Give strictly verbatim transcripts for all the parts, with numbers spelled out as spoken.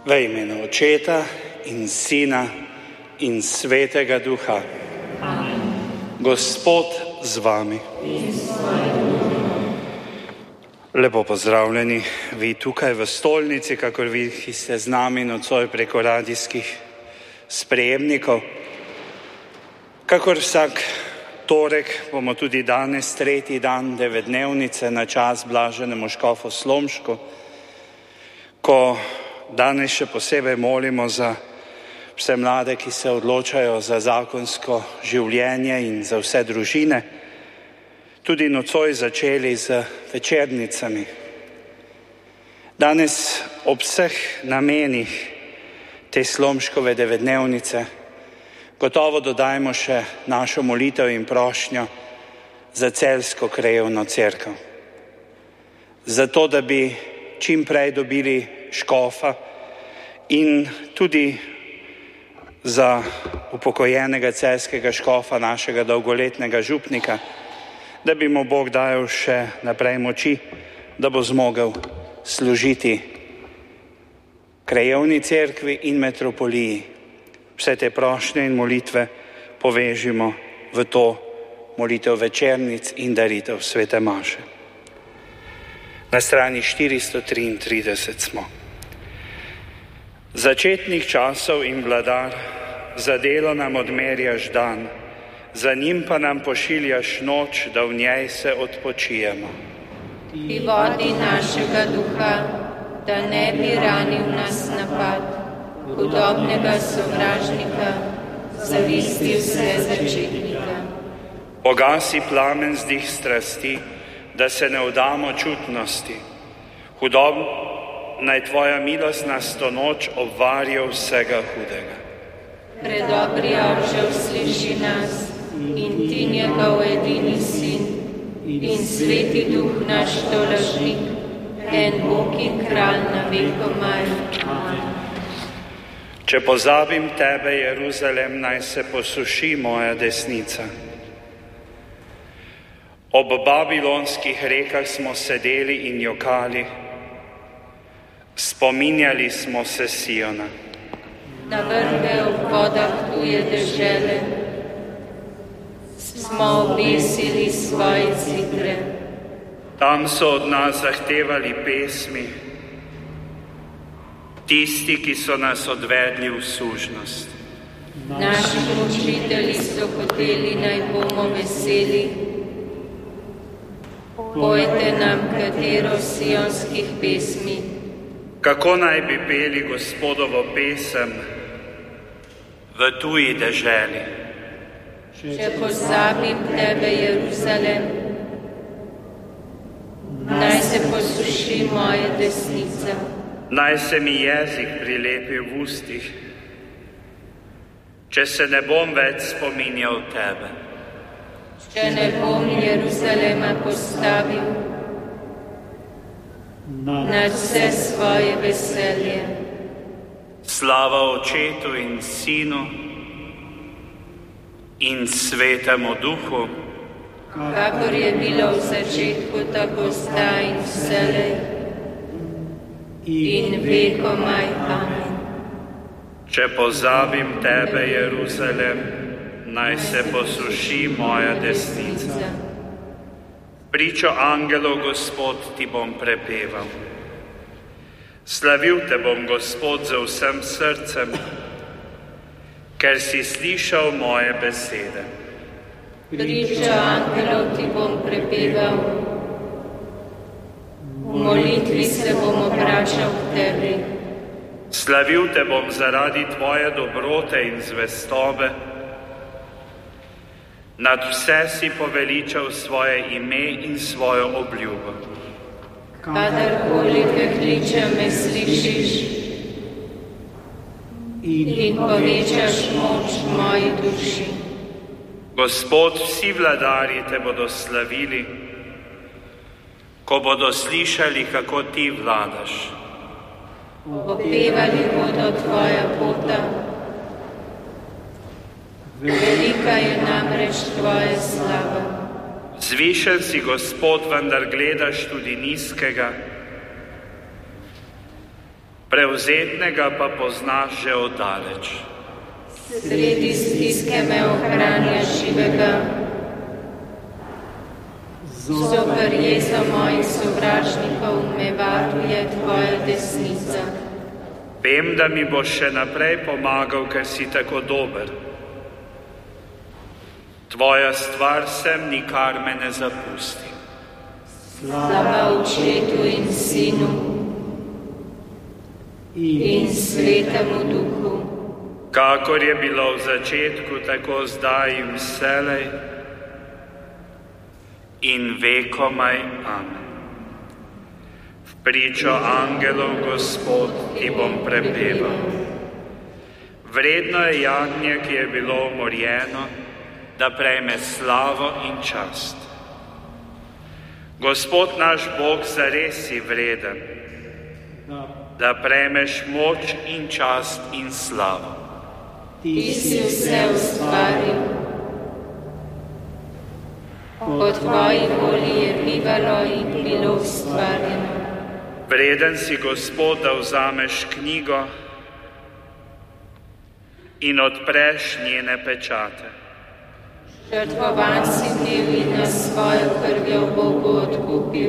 V imenu Očeta in Sina in Svetega Duha. Amen. Gospod z vami. Lepo pozdravljeni vi tukaj v stolnici, kakor vi, ki ste z nami nocoj preko radijskih sprejemnikov. Kakor vsak torek bomo tudi danes, tretji dan devetdnevnice na čas blaženemu škofu Slomšku, ko danes še posebej molimo za vse mlade, ki se odločajo za zakonsko življenje in za vse družine, tudi nocoj začeli z večernicami. Danes ob vseh namenih te Slomškove devetdnevnice gotovo dodajmo še našo molitev in prošnjo za celjsko krajevno cerkev. Zato, da bi čim prej dobili škofa in tudi za upokojenega celjskega škofa, našega dolgoletnega župnika, da bi mu Bog dajal še naprej moči, da bo zmogel služiti krajevni cerkvi in metropoliji. Vse te prošnje in molitve povežimo v to molitev večernic in daritev svete maše. Na strani štiristo triintrideset smo. Začetnik časov in vladar, za delo nam odmerjaš dan, za njim pa nam pošiljaš noč, da v njej se odpočijemo. Ti vodi našega duha, da ne bi ranil nas napad, hudobnega sovražnika, zavisti vse začetnika. Pogasi plamen zdih strasti, da se ne vdamo čutnosti. Hudob naj tvoja milost nas to noč obvarja vsega hudega. Predobri Oržev sliši nas in ti njegov edini sin in sveti duh naš tolažnik, en Bog in kralj na vekomaj. Amen. Če pozabim tebe, Jeruzalem, naj se posuši moja desnica. Ob babilonskih rekah smo sedeli in jokali, spominjali smo se Siona. Na vrbe ob vodah tuje dežele smo obesili svoje citre. Tam so od nas zahtevali pesmi, tisti, ki so nas odvedli v sužnost. Naši učitelji so hoteli, naj bomo veseli. Pojte nam katero sionskih pesmi. Kako naj bi peli Gospodovo pesem v tuji deželi? Če pozabim tebe, Jeruzalem, naj se posuši moja desnica. Naj se mi jezik prilepi v ustih, če se ne bom več spominjal tebe. Če ne bom Jeruzalema postavil nad vse svoje veselje. Slava Očetu in Sinu in Svetemu Duhu, kakor je bilo v začetku, tako zdaj in vselej in vekomaj. Amen. Če pozabim tebe, Jeruzalem, naj se posuši moja desnica. Pričo angelov, Gospod, ti bom prepeval. Slavil te bom, Gospod, z vsem srcem, ker si slišal moje besede. Pričo angelov ti bom prepeval, v molitvi se bom obračal k tebi. Slavil te bom zaradi tvoje dobrote in zvestobe, nad vse si poveličal svoje ime in svojo obljubo. Kadarkoli te kličem, me slišiš in povečaš moč moji duši. Gospod, vsi vladarji te bodo slavili, ko bodo slišali, kako ti vladaš. Opevali bodo tvoja pota, velika je namreč tvoja slava. Zvišen si, Gospod, vendar gledaš tudi nizkega. prevzetnega pa poznaš že oddaleč. Sredi stiske me ohranja živega, zoper jezo mojih sovražnikov me varuje tvoja desnica. Vem, da mi boš še naprej pomagal, ker si tako dober. Tvoja stvar sem, nikar me ne zapusti. Slava Očetu in Sinu in Svetemu Duhu, kakor je bilo v začetku, tako zdaj in vselej in vekomaj. Amen. V pričo angelov Gospod ti bom prepeval. Vredno je jagnje, ki je bilo umorjeno, da prejme slavo in čast. Gospod naš Bog, zares si vreden, da prejmeš moč in čast in slavo. Ti si vse ustvaril, po tvoji volji je bivalo in bilo ustvarjeno. Vreden si, Gospod, da vzameš knjigo in odpreš njene pečate. Žrtvovan si bil in nas svojo krvjo Bogu odkupil.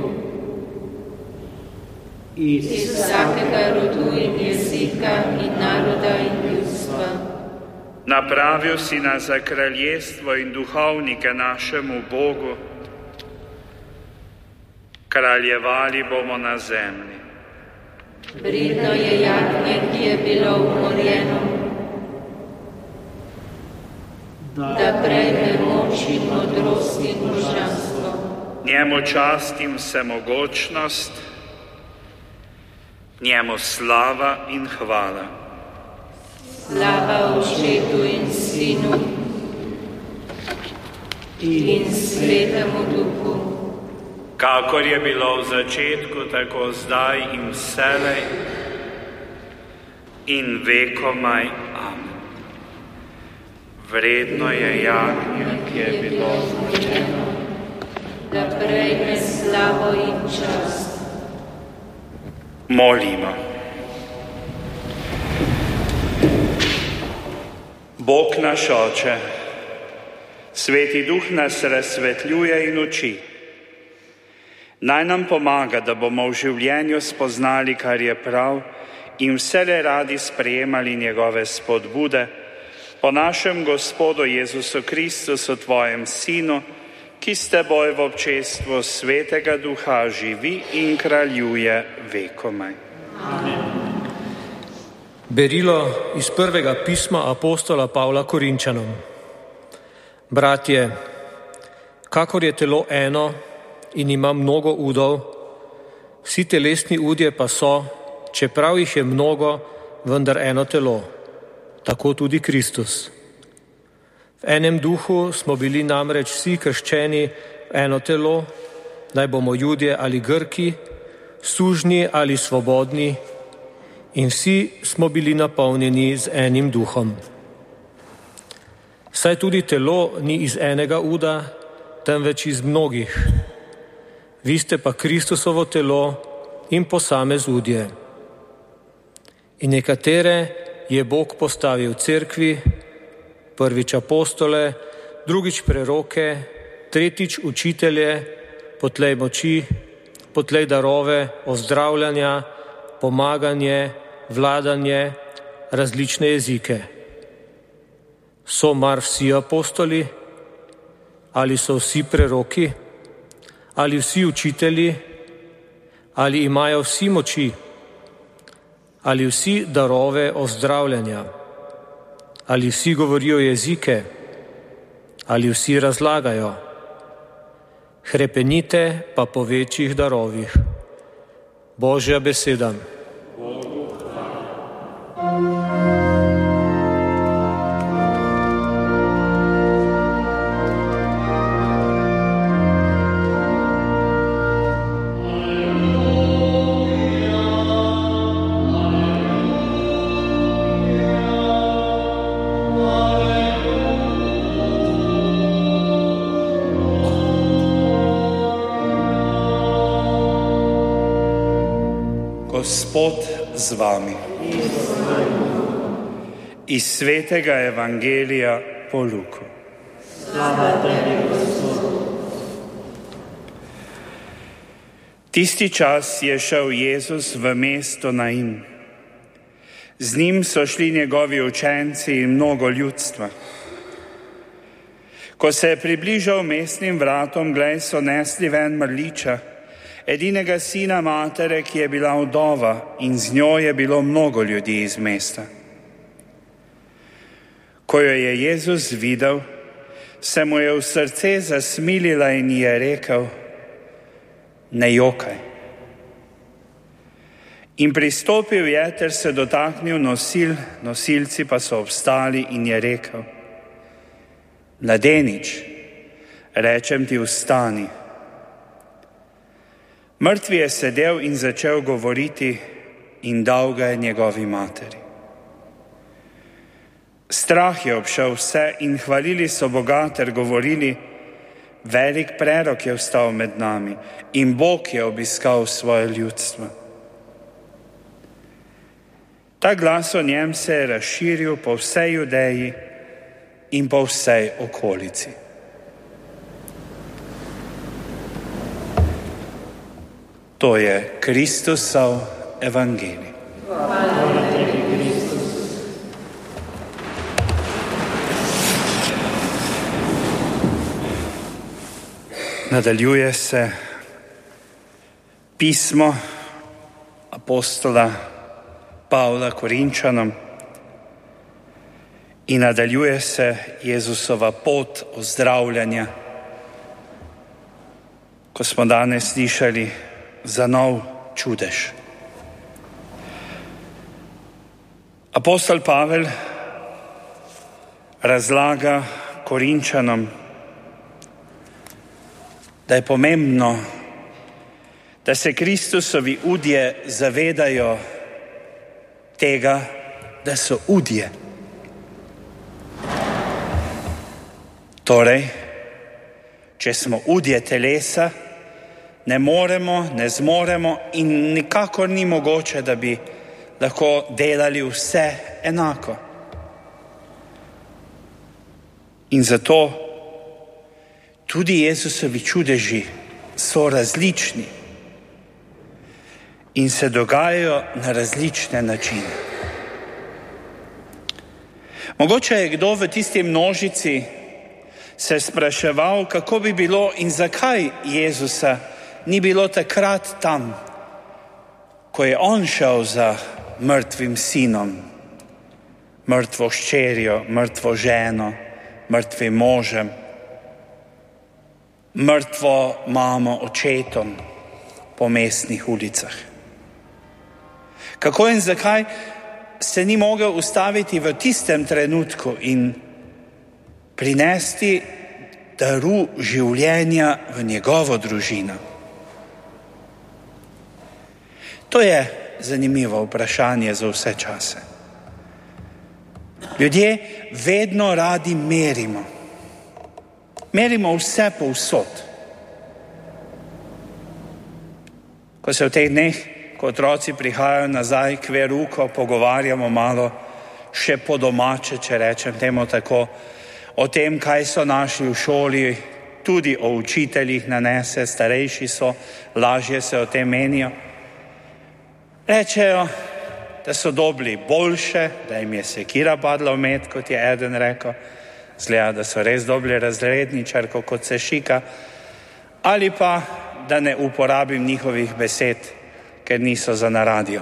Iz vsakega rodu in jezika in naroda in ljudstva. Napravil si nas za kraljestvo in duhovnike našemu Bogu. Kraljevali bomo na zemlji. Vredno je jagnje, ki je bilo umorjeno, da prejme moč in modrost in božanstvo. Njemu čast in vsemogočnost, njemu slava in hvala. Slava Očetu in Sinu in Svetemu Duhu, kakor je bilo v začetku, tako zdaj in vselej in vekomaj. Amen. Vredno je jagnje, ki je bilo umorjeno, da prejme slavo in čast. Molimo. Bog naš Oče, Sveti Duh nas razsvetljuje in uči. Naj nam pomaga, da bomo v življenju spoznali, kar je prav, in vselej radi sprejemali njegove spodbude, po našem Gospodu Jezusu Kristusu, tvojem Sinu, ki s teboj v občestvu Svetega Duha živi in kraljuje vekomaj. Amen. Berilo iz prvega pisma apostola Pavla Korinčanom. Bratje, kakor je telo eno in ima mnogo udov, vsi telesni udje pa so, čeprav jih je mnogo, vendar eno telo, tako tudi Kristus. V enem duhu smo bili namreč vsi krščeni v eno telo, naj bomo Judje ali Grki, sužnji ali svobodni, in vsi smo bili napolnjeni z enim duhom. Saj tudi telo ni iz enega uda, temveč iz mnogih. Vi ste pa Kristusovo telo in posamez udje. In nekatere je Bog postavil v cerkvi, prvič apostole, drugič preroke, tretjič učitelje, potlej moči, potlej darove, ozdravljanja, pomaganje, vladanje, različne jezike. So mar vsi apostoli? Ali so vsi preroki? Ali vsi učitelji? Ali imajo vsi moči? Ali vsi darove ozdravljanja? Ali vsi govorijo jezike? Ali vsi razlagajo? Hrepenite pa po večjih darovih. Božja beseda. Gospod z vami. Iz svetega evangelija po Luku. Slava tebi, Gospod. Tisti čas je šel Jezus v mesto Nain. Z njim so šli njegovi učenci in mnogo ljudstva. Ko se je približal mestnim vratom, glej, so nesli ven mrliča, edinega sina matere, ki je bila vdova, in z njo je bilo mnogo ljudi iz mesta. Ko jo je Jezus videl, se mu je v srce zasmilila in ji je rekel: ne jokaj. In pristopil je ter se dotaknil nosil, nosilci pa so obstali, in je rekel: mladenič, rečem ti, vstani. Mrtvi je sedel in začel govoriti, in dal ga je njegovi materi. Strah je obšel vse in hvalili so Boga ter govorili: velik prerok je vstal med nami in Bog je obiskal svoje ljudstvo. Ta glas o njem se je razširil po vsej Judeji in po vsej okolici. To je Kristusov evangelij. Hvala tebi, Kristus. Nadaljuje se pismo apostola Pavla Korinčanom in nadaljuje se Jezusova pot ozdravljanja, ko smo danes slišali za nov čudež. Apostol Pavel razlaga Korinčanom, da je pomembno, da se Kristusovi udje zavedajo tega, da so udje. Torej, če smo udje telesa, ne moremo, ne zmoremo in nikakor ni mogoče, da bi lahko delali vse enako. In zato tudi Jezusovi čudeži so različni in se dogajajo na različne načine. Mogoče je kdo v tisti množici se spraševal, kako bi bilo in zakaj Jezusa ni bilo takrat tam, ko je on šel za mrtvim sinom, mrtvo hčerjo, mrtvo ženo, mrtvim možem, mrtvo mamo, očetom po mestnih ulicah. Kako in zakaj se ni mogel ustaviti v tistem trenutku in prinesti daru življenja v njegovo družino? To je zanimivo vprašanje za vse čase. Ljudje vedno radi merimo. Merimo vse povsod. Ko se v teh dneh, ko otroci prihajajo nazaj k veruku, pogovarjamo malo še po domače, če rečem temu tako, o tem, kaj so našli v šoli, tudi o učiteljih nanese, starejši so, lažje se o tem menijo. Rečejo, da so dobili boljše, da jim je sekira padla v med, kot je eden rekel, zgleda, da so res dobili razredničarko, kot se šika, ali pa, da ne uporabim njihovih besed, ker niso za na radio.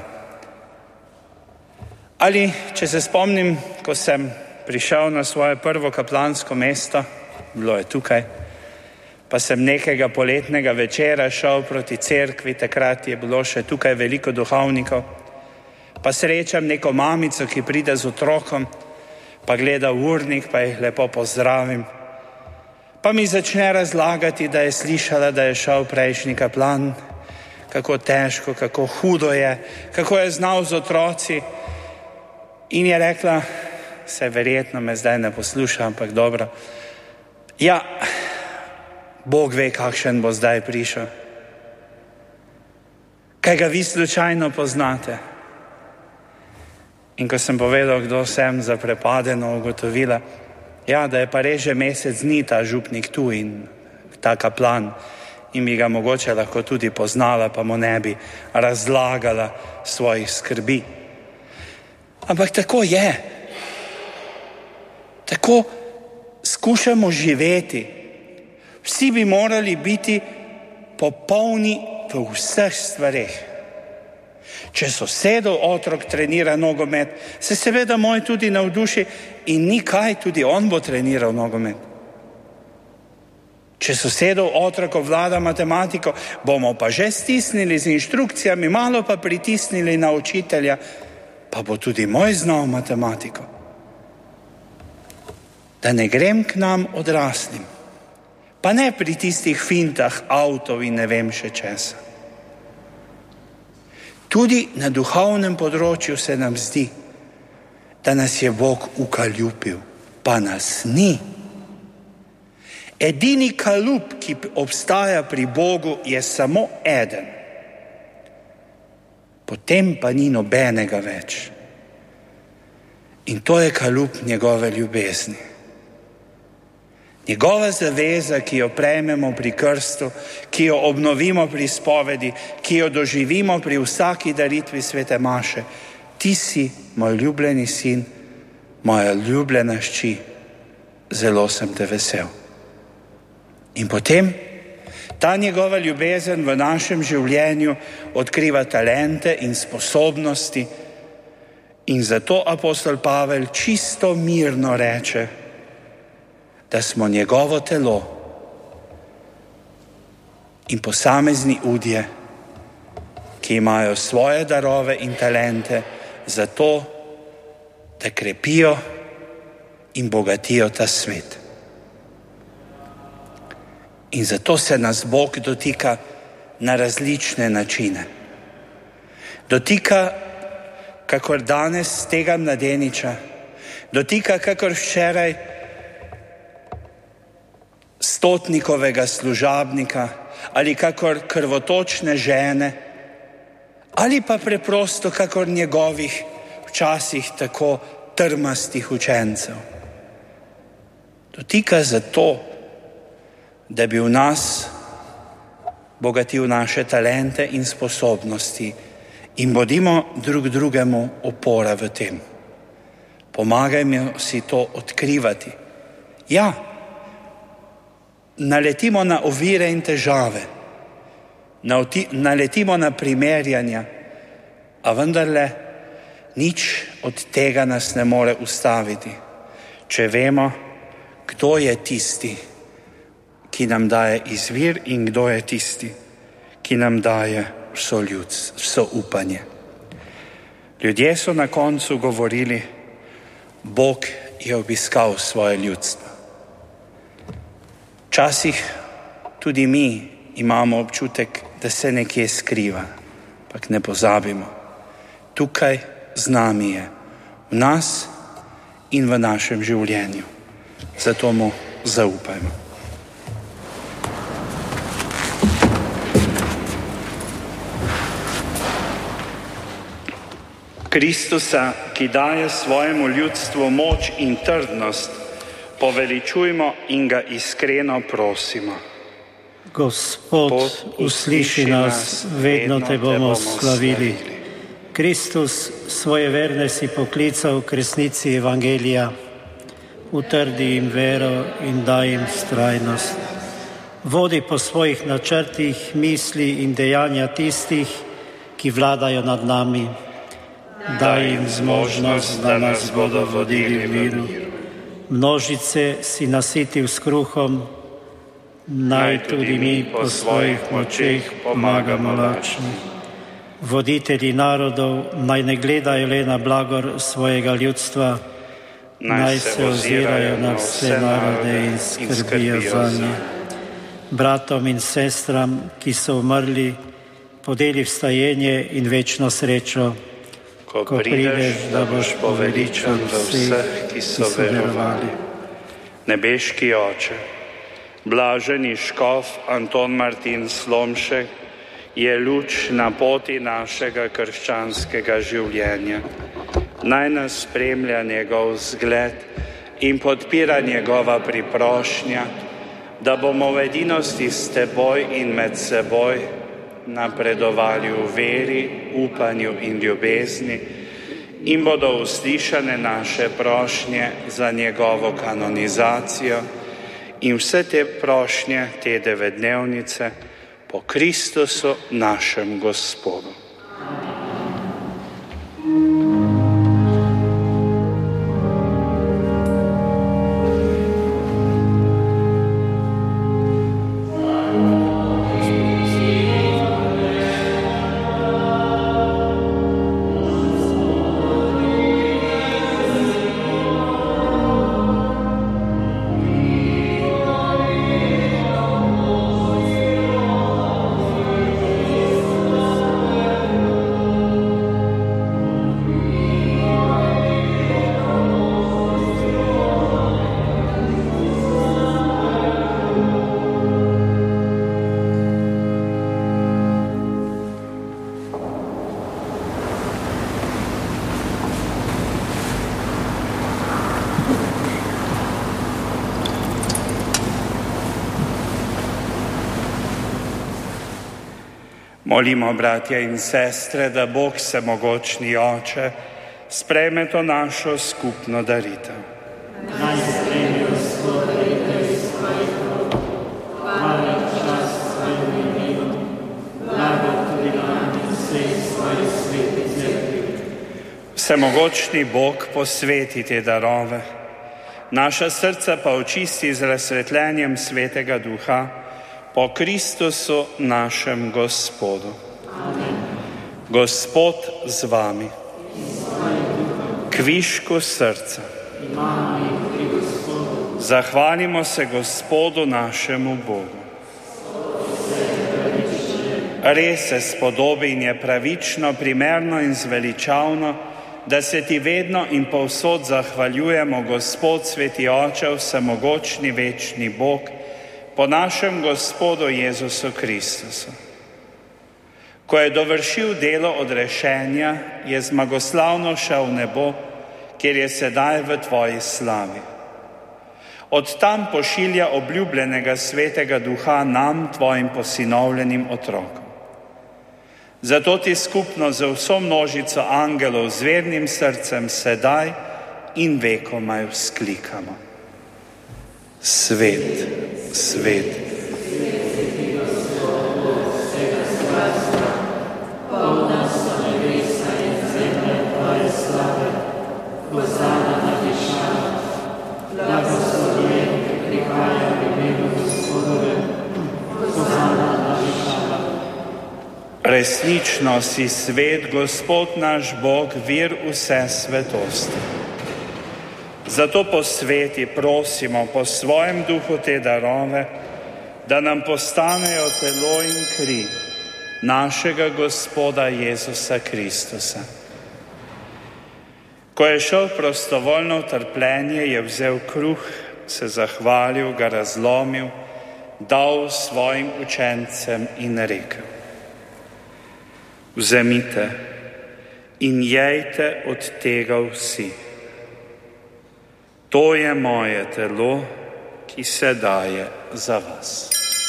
Ali, če se spomnim, ko sem prišel na svoje prvo kaplansko mesto, bilo je tukaj, pa sem nekega poletnega večera šel proti cerkvi, takrat je bilo še tukaj veliko duhovnikov, pa srečam neko mamico, ki pride z otrokom, pa gleda v urnik, pa jih lepo pozdravim. Pa mi začne razlagati, da je slišala, da je šel prejšnji kaplan, kako težko, kako hudo je, kako je znal z otroci. In je rekla, se verjetno me zdaj ne posluša, ampak dobro, ja, Bog ve, kakšen bo zdaj prišel. Kaj ga vi slučajno poznate? In ko sem povedal, kdo sem, zaprepadeno ugotovila, ja, da je pa res že mesec dni ta župnik tu in ta kaplan in bi ga mogoče lahko tudi poznala, pa mu ne bi razlagala svojih skrbi. Ampak tako je. Tako skušamo živeti. Vsi bi morali biti popolni v vseh stvareh. Če sosedov otrok trenira nogomet, se seveda moj tudi navduši in ni kaj, tudi on bo treniral nogomet. Če sosedov otrok obvlada matematiko, bomo pa že stisnili z inštrukcijami, malo pa pritisnili na učitelja, pa bo tudi moj znal matematiko. Da ne grem k nam odraslim, pa ne pri tistih fintah avtov in ne vem še česa. Tudi na duhovnem področju se nam zdi, da nas je Bog ukaljupil, pa nas ni. Edini kalup, ki obstaja pri Bogu, je samo eden. Potem pa ni nobenega več. In to je kalup njegove ljubezni. Njegova zaveza, ki jo prejmemo pri krstu, ki jo obnovimo pri spovedi, ki jo doživimo pri vsaki daritvi svete maše. Ti si moj ljubljeni sin, moja ljubljena hči, zelo sem te vesel. In potem ta njegova ljubezen v našem življenju odkriva talente in sposobnosti in zato apostol Pavel čisto mirno reče, da smo njegovo telo in posamezni udje, ki imajo svoje darove in talente zato, da krepijo in bogatijo ta svet. In zato se nas Bog dotika na različne načine. Dotika, kakor danes tega mladeniča, dotika, kakor včeraj stotnikovega služabnika ali kakor krvotočne žene ali pa preprosto kakor njegovih včasih tako trmastih učencev. Dotika zato, da bi v nas bogatil naše talente in sposobnosti in bodimo drug drugemu opora v tem. Pomagajmo si to odkrivati. Ja, naletimo na ovire in težave, naletimo na primerjanja, a vendarle nič od tega nas ne more ustaviti, če vemo, kdo je tisti, ki nam daje izvir in kdo je tisti, ki nam daje vso ljudstvo, vso upanje. Ljudje so na koncu govorili, Bog je obiskal svoje ljudstvo. Včasih tudi mi imamo občutek, da se nekje skriva, ampak ne pozabimo. Tukaj z nami je, v nas in v našem življenju. Zato mu zaupajmo. Kristusa, ki daje svojemu ljudstvu moč in trdnost, poveličujmo in ga iskreno prosimo. Gospod, usliši nas, vedno te bomo slavili. Kristus, svoje verne si poklical k resnici evangelija, utrdi jim vero in daj jim vztrajnost. Vodi po svojih načrtih misli in dejanja tistih, ki vladajo nad nami. Daj jim zmožnost, da nas bodo vodili v miru. Množice si nasitil s kruhom, naj tudi mi po svojih močeh pomagamo lačni. Voditelji narodov naj ne gledajo le na blagor svojega ljudstva, naj se ozirajo na vse narode in skrbijo zanje. Bratom in sestram, ki so umrli, podeli vstajenje in večno srečo. Ko prideš, da boš poveličan do vseh, ki so verovali. Nebeški Oče, blaženi škof Anton Martin Slomšek je luč na poti našega krščanskega življenja. Naj nas spremlja njegov zgled in podpira njegova priprošnja, da bomo v edinosti s teboj in med seboj napredovali v veri, upanju in ljubezni in bodo uslišane naše prošnje za njegovo kanonizacijo in vse te prošnje, te devetdnevnice po Kristusu našem Gospodu. Molimo, bratje in sestre, da Bog vsemogočni Oče sprejme to našo skupno daritev. Naj sprejme Gospod daritev iz svojih rok, hvala in čast svojim imenom, blago tudi nam in vsej svoji sveti cerkvi. Vsemogočni Bog posveti te darove, naša srca pa očisti z razsvetljenjem Svetega Duha, po Kristusu našem Gospodu. Amen. Gospod z vami. Kvišku srca. Zahvalimo se Gospodu našemu Bogu. Res se spodobi in je pravično, primerno in zveličavno, da se ti vedno in povsod zahvaljujemo, Gospod, Sveti Oče, vsemogočni večni Bog, po našem Gospodu Jezusu Kristusu. Ko je dovršil delo odrešenja, je zmagoslavno šel v nebo, kjer je sedaj v tvoji slavi. Od tam pošilja obljubljenega Svetega Duha nam, tvojim posinovljenim otrokom. Zato ti skupno z vso množico angelov z vernim srcem sedaj in vekomaj vzklikamo. Svet, svet. Polna so nebesa in zemlja tvoje slave, hozana na višavah, blagoslovljen, ki prihaja v imenu Gospodovem, hozana na višavah. Resnično si svet, Gospod naš Bog, vir vse svetosti. Zato po sveti prosimo po svojem duhu te darove, da nam postanejo telo in kri našega Gospoda Jezusa Kristusa. Ko je šel prostovoljno v trpljenje, je vzel kruh, se zahvalil, ga razlomil, dal svojim učencem in rekel: Vzemite in jejte od tega vsi. To je moje telo, ki se daje za vas.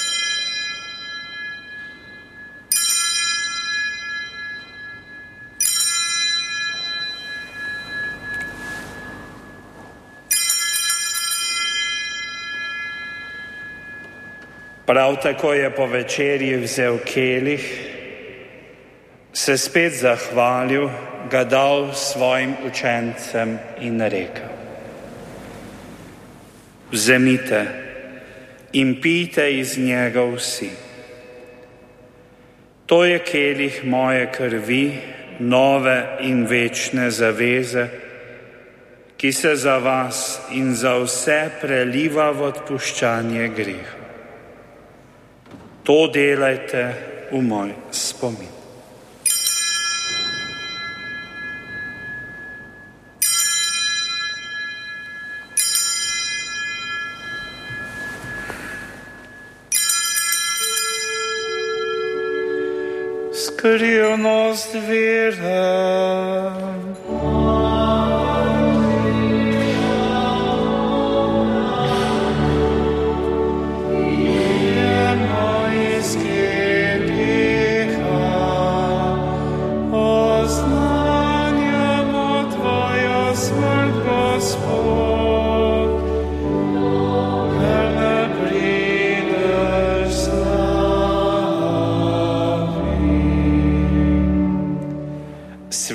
Prav tako je po večerji vzel kelih, se spet zahvalil, ga dal svojim učencem in rekel: Vzemite in pijte iz njega vsi. To je kelih moje krvi, nove in večne zaveze, ki se za vas in za vse preliva v odpuščanje greha. To delajte v moj spomin. Skrivnost vere.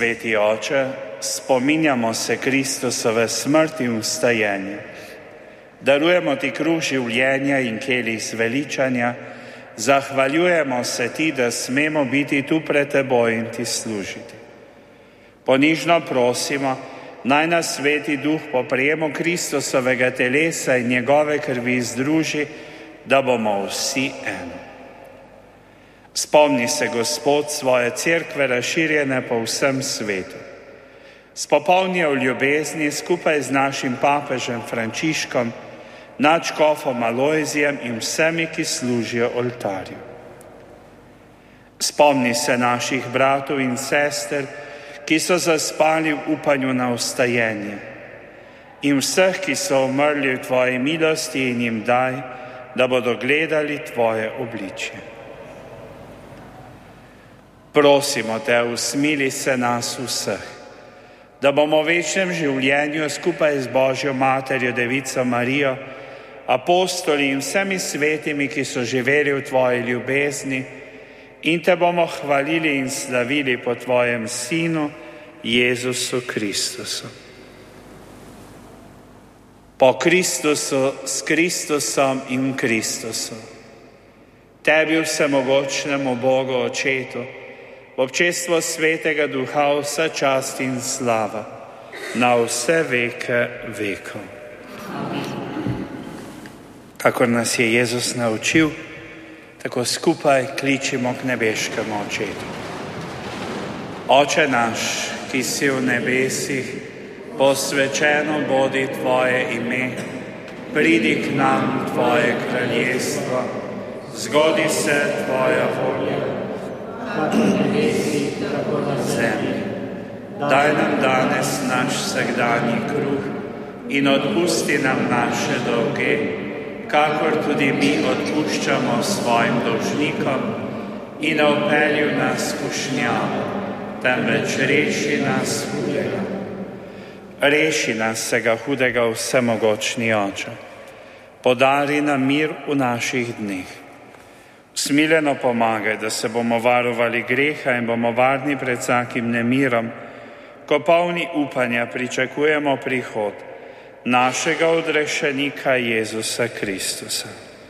Sveti Oče, spominjamo se Kristusove smrti in vstajenja. Darujemo ti kruh življenja in kelih zveličanja, zahvaljujemo se ti, da smemo biti tu pred teboj in ti služiti. Ponižno prosimo, naj nas Sveti Duh po prejemu Kristusovega telesa in njegove krvi združi, da bomo vsi eno. Spomni se, Gospod, svoje cerkve razširjene po vsem svetu. Spopolni jo v ljubezni skupaj z našim papežem Frančiškom, nadškofom Alojzijem in vsemi, ki služijo oltarju. Spomni se naših bratov in sester, ki so zaspali v upanju na vstajenje, in vseh, ki so umrli v tvoji milosti, in jim daj, da bodo gledali tvoje obličje. Prosimo te, usmili se nas vseh, da bomo v večnem življenju skupaj z Božjo materjo, Devico Marijo, apostoli in vsemi svetimi, ki so živeli v tvoji ljubezni, in te bomo hvalili in slavili po tvojem Sinu, Jezusu Kristusu. Po Kristusu, s Kristusom in Kristusu. Tebi, vsemogočnemu Bogu Očetu, v občestvu Svetega Duha vsa čast in slava, na vse veke vekov. Kakor nas je Jezus naučil, tako skupaj kličimo k nebeškemu Očetu. Oče naš, ki si v nebesih, posvečeno bodi tvoje ime, pridi k nam tvoje kraljestvo, zgodi se tvoja volja, kakor v nebesih, tako na zemlji. Daj nam danes naš vsakdanji kruh in odpusti nam naše dolge, kakor tudi mi odpuščamo svojim dolžnikom, in ne vpelji v nas skušnjavo, temveč reši nas hudega. Reši nas vsega hudega, vsemogočni Oče. Podari nam mir v naših dneh. Usmiljeno pomagaj, da se bomo varovali greha in bomo varni pred vsakim nemirom, ko polni upanja pričakujemo prihod našega odrešenika Jezusa Kristusa.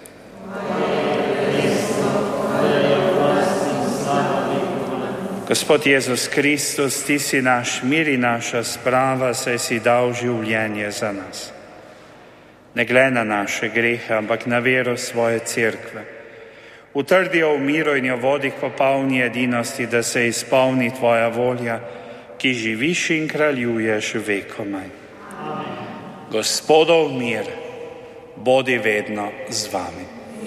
Gospod Jezus Kristus, ti si naš mir in naša sprava, saj si dal življenje za nas. Ne glej na naše grehe, ampak na vero svoje cerkve. Utrdi jo v miru in jo vodi k popolni edinosti, da se izpolni tvoja volja, ki živiš in kraljuješ vekomaj. Gospodov mir, bodi vedno z vami.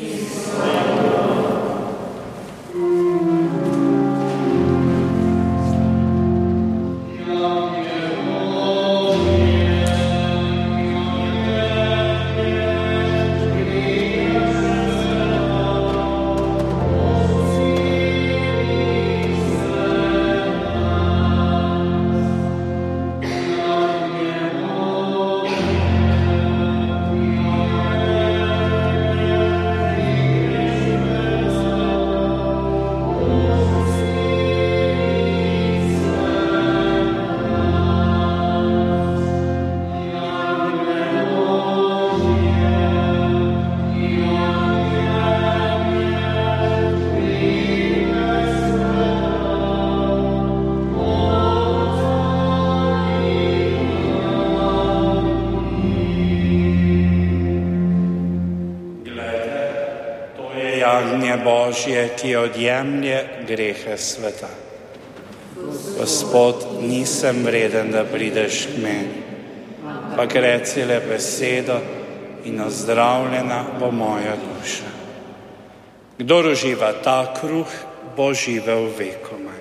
Božje, ki odjemlje grehe sveta. Gospod, nisem vreden, da prideš k meni, pa reci le besedo in ozdravljena bo moja duša. Kdor uživa ta kruh, bo živel vekomaj.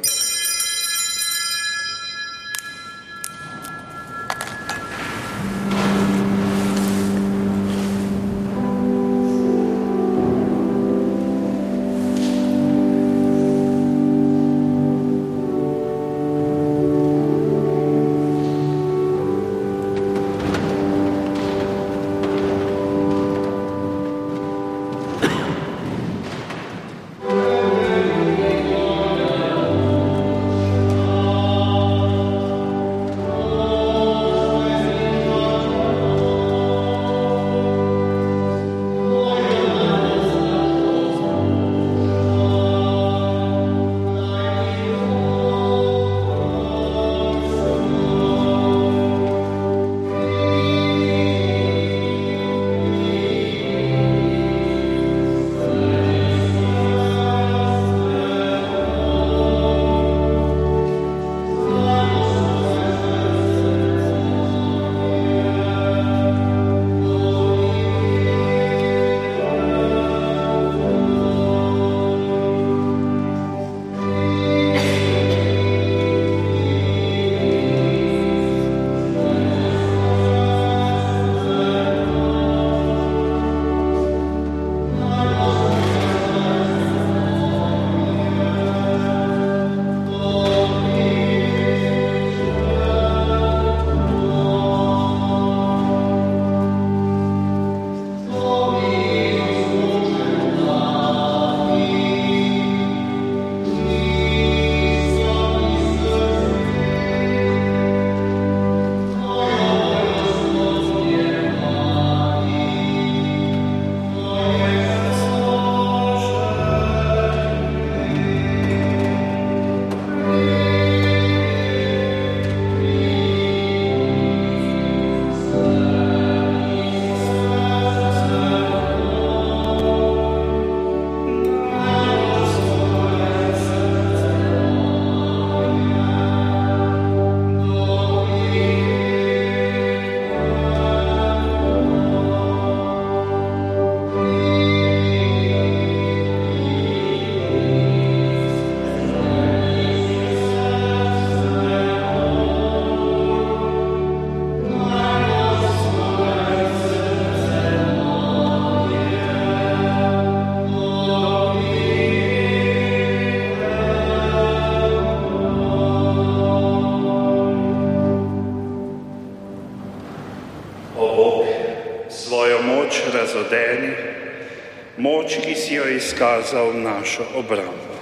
razodeni, moč, ki si jo izkazal v našo obrambo.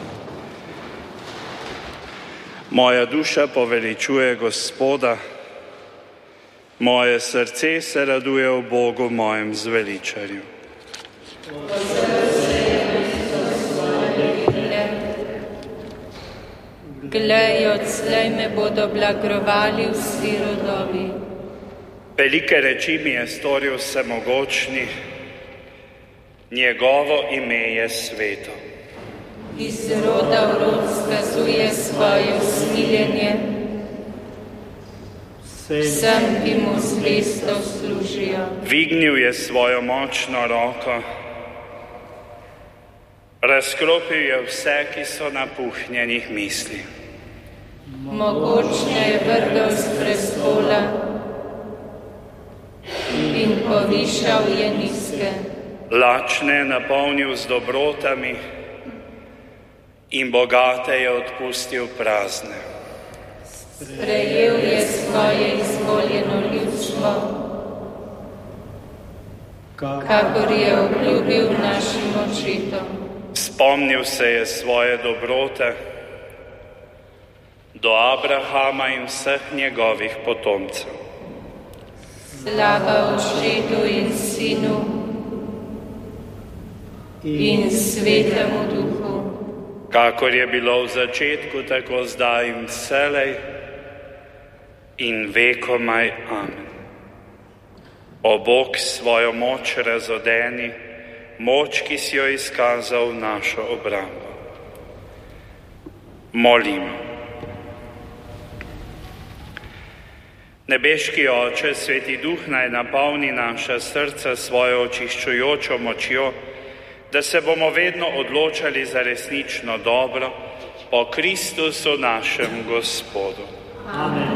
Moja duša poveličuje Gospoda, moje srce se raduje v Bogu, mojem zveličarju. Glej, odslej me bodo blagrovali vsi rodovi. Velike reči mi je storil vsemogočni, njegovo ime je sveto. Iz roda v rod skazuje svoje usmiljenje, vsem, ki mu zvesto služijo. Dvignil je svojo močno roko, razklopil je vse, ki so napuhnjenih misli. Mogočne je vrgel z prestola in povišal je nizke. Lačne je napolnil z dobrotami in bogate je odpustil prazne. Sprejel je svoje izvoljeno ljudstvo, kakor je obljubil našim očetom. Spomnil se je svoje dobrote do Abrahama in vseh njegovih potomcev. Slava Očetu in Sinu in Svetemu Duhu, kakor je bilo v začetku, tako zdaj in vselej in vekomaj. Amen. O Bog, svojo moč razodeni, moč, ki si jo izkazal v našo obrambo. Molimo. Nebeški Oče, Sveti Duh naj napolni naša srca svojo očiščujočo močjo, da se bomo vedno odločali za resnično dobro po Kristusu našem Gospodu. Amen.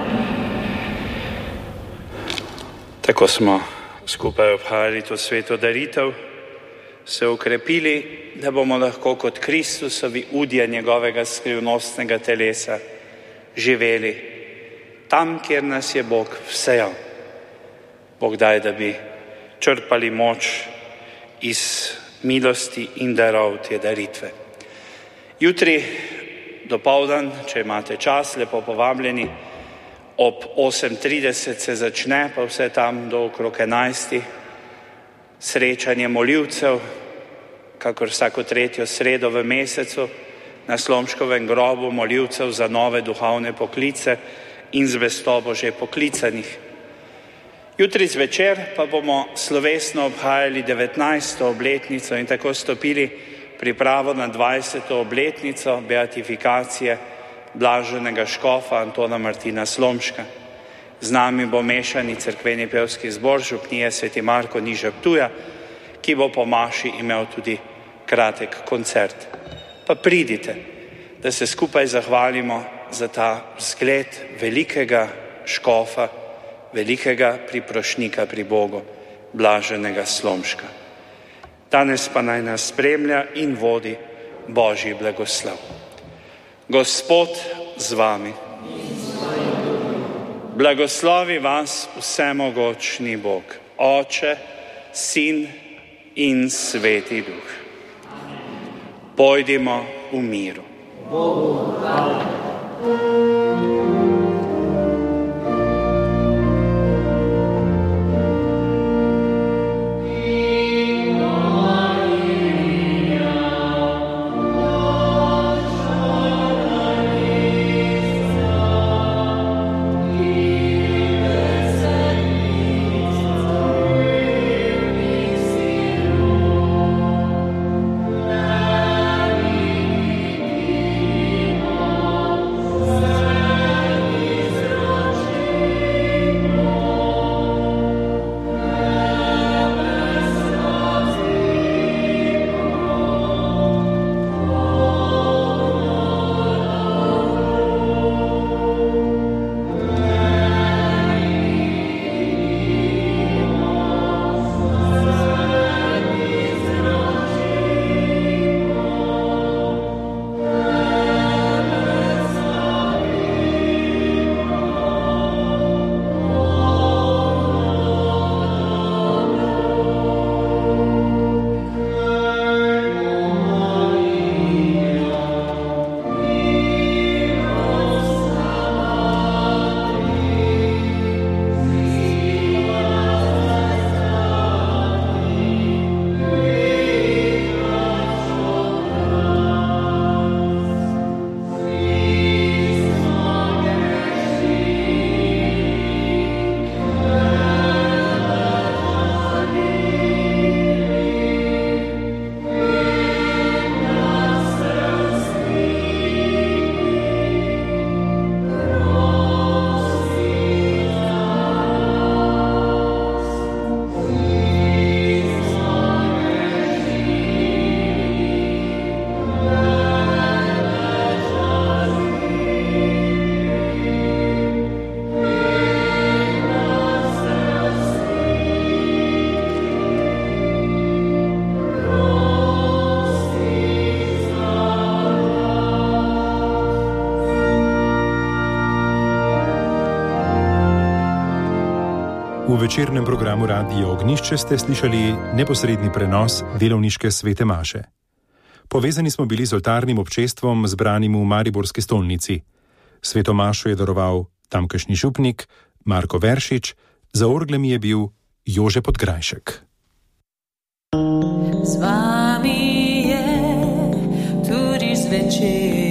Tako smo skupaj obhajali to sveto daritev, se ukrepili, da bomo lahko kot Kristusovi udje njegovega skrivnostnega telesa živeli tam, kjer nas je Bog vsejal. Bog daj, da bi črpali moč iz milosti in darov te daritve. Jutri dopoldan, če imate čas, lepo povabljeni, ob osem trideset se začne, pa vse tam do okrog enajstih, srečanje molivcev, kakor vsako tretjo sredo v mesecu, na Slomškovem grobu molivcev za nove duhovne poklice in zvestobo že poklicanih. Jutri zvečer pa bomo slovesno obhajali devetnajsto obletnico in tako stopili pripravo na dvajseto obletnico beatifikacije blaženega škofa Antona Martina Slomška. Z nami bo mešani cerkveni pevski zbor župnije Sveti Marko niže Ptuja, ki bo po maši imel tudi kratek koncert. Pa pridite, da se skupaj zahvalimo za ta vzgled velikega škofa, velikega priprošnika pri Bogu, blaženega Slomška. Danes pa naj nas spremlja in vodi Božji blagoslov. Gospod z vami. Blagoslovi vas vsemogočni Bog, Oče, Sin in Sveti Duh. Pojdimo v miru. Bogu hvala. Amen. V večernem programu Radia Ognjišče ste slišali neposredni prenos delovniške svete maše. Povezani smo bili z oltarnim občestvom zbranim v mariborski stolnici. Sveto mašo je daroval tamkajšnji župnik Marko Veršič, za orglemi je bil Jože Podgrajšek. Z vami je tudi zvečer.